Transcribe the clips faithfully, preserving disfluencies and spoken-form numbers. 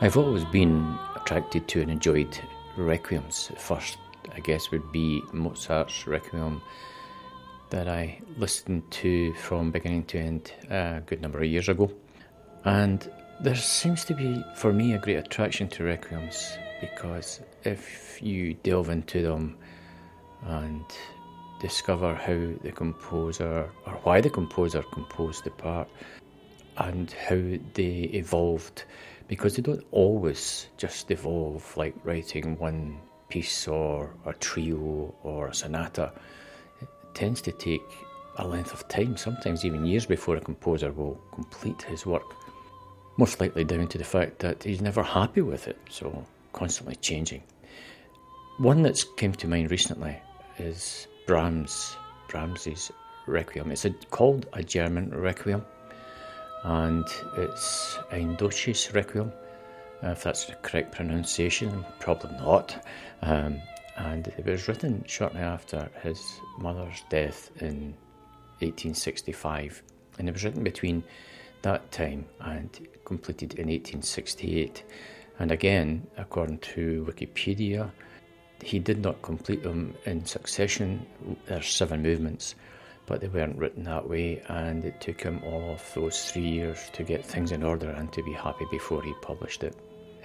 I've always been attracted to and enjoyed requiems. First, I guess, would be Mozart's Requiem that I listened to from beginning to end a good number of years ago. And there seems to be, for me, a great attraction to requiems, because if you delve into them and discover how the composer, or why the composer composed the part, and how they evolved, because they don't always just evolve like writing one piece or a trio or a sonata. It tends to take a length of time, sometimes even years before a composer will complete his work. Most likely down to the fact that he's never happy with it, so constantly changing. One that's came to mind recently is Brahms, Brahms's Requiem. It's a, called a German Requiem, and it's Ein Deutsches Requiem, if that's the correct pronunciation, probably not. Um, and it was written shortly after his mother's death in eighteen sixty-five, and it was written between that time and completed in eighteen sixty-eight. And again, according to Wikipedia, he did not complete them in succession. There's seven movements, but they weren't written that way, and it took him all of those three years to get things in order and to be happy before he published it.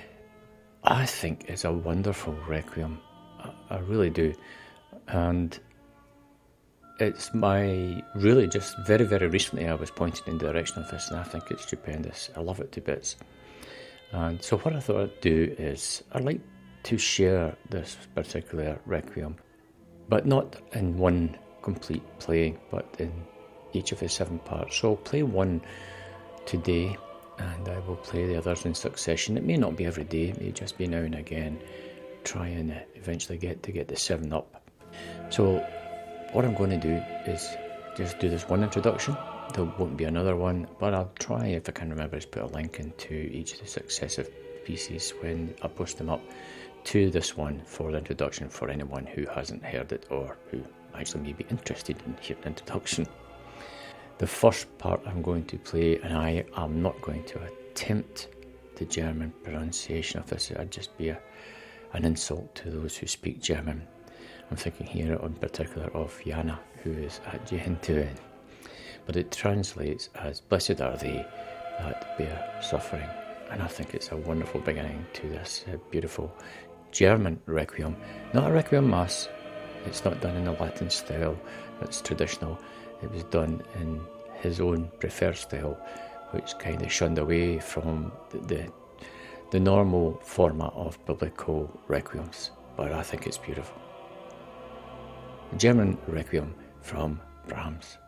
I think it's a wonderful requiem, I, I really do, and it's my, really just very, very recently I was pointed in the direction of this, and I think it's stupendous. I love it to bits. And so what I thought I'd do is, I'd like to share this particular requiem, but not in one complete playing, but in each of the seven parts. So I'll play one today, and I will play the others in succession. It may not be every day, it may just be now and again, try and eventually get to get the seven up. So what I'm going to do is just do this one introduction. There won't be another one, but I'll try, if I can remember, to put a link into each of the successive pieces when I post them up to this one for the introduction, for anyone who hasn't heard it or who actually may be interested in hearing the introduction. The first part I'm going to play, and I am not going to attempt the German pronunciation of this, it'd just be a, an insult to those who speak German. I'm thinking here in particular of Jana, who is at Jehentuen. But it translates as, "Blessed are they that bear suffering." And I think it's a wonderful beginning to this uh, beautiful German requiem. Not a requiem mass. It's not done in the Latin style. It's traditional. It was done in his own preferred style, which kind of shunned away from the, the, the normal format of biblical requiems. But I think it's beautiful. German Requiem from Brahms.